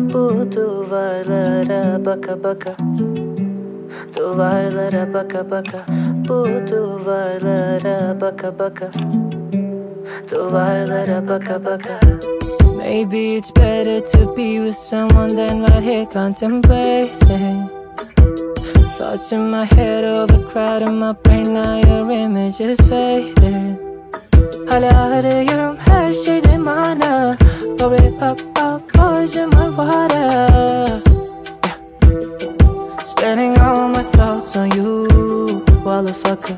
Bu duvarlara baka baka, duvarlara baka baka, bu duvarlara baka baka, duvarlara baka baka. Maybe it's better to be with someone than right here contemplating. Thoughts in my head overcrowding my brain, now your image is fading. Hala arıyorum her şeyde mana. Worry about poison my water. Spending all my thoughts on you, motherfucker.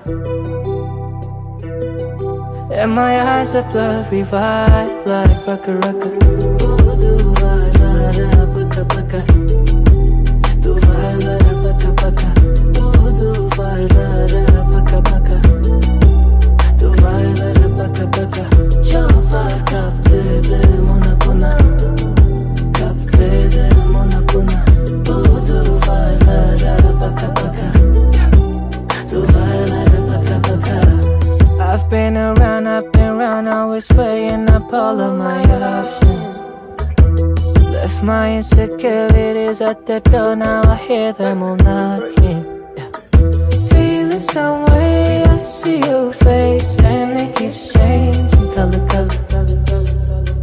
And my eyes are blurry white like raka raka. Duvarlara baka baka, duvarlara baka baka, duvarlara baka baka, duvarlara baka baka. Çok var kaptırdım ona buna, kaptırdım ona buna. Bu duvarlara baka baka, duvarlara baka baka. I've been around, always weighing up all of my options. Left my insecurities at the door, now I hear them all knocking. Feeling some way, I see your face, and it keeps changing color, color.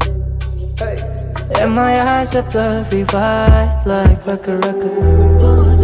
And my eyes are blurry white like raka raka.